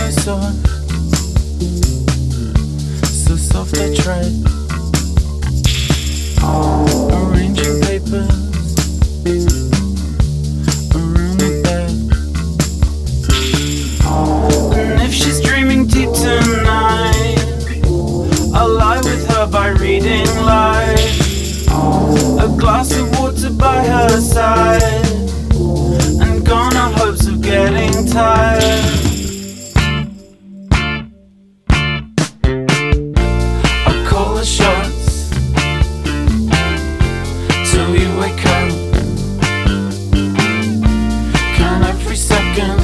so soft I tread, arranging papers around the bed. And if she's dreaming deep tonight, I'll lie with her by reading light, a glass of water by her side, and gone are hopes of getting tired. Shots till you wake up. Count every second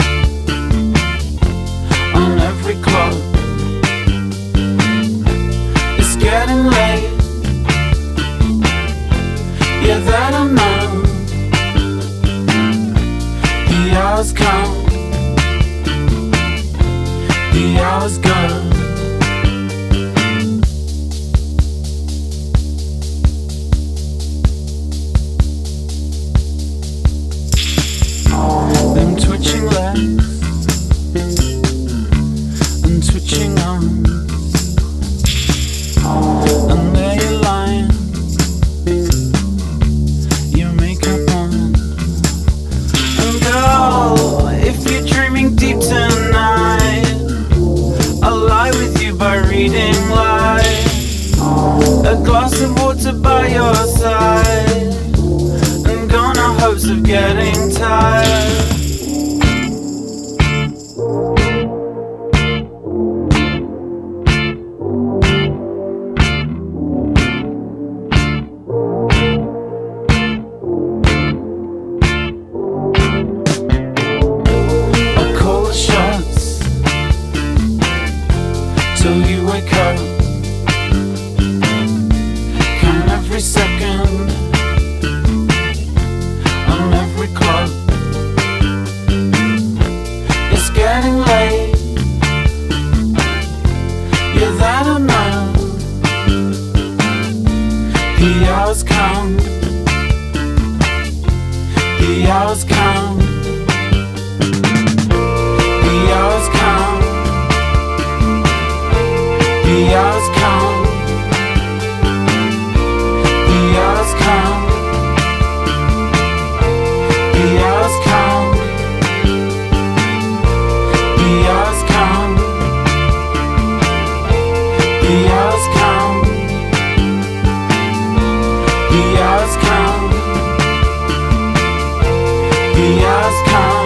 on every clock. It's getting late, yeah, that I know. The hours count, the hours go. Them twitching legs and twitching arms, and there you're lying, your makeup on. And girl, if you're dreaming deep tonight, I'll lie with you by reading light, a glass of water by your side, and gone are hopes of getting tired. Till you wake up, count every second on every clock. It's getting late, yeah, that I know. The hours count, the hours count, the hours count. The hours count, the hours count, the hours count, the hours count, the hours count, the hours count, the hours count.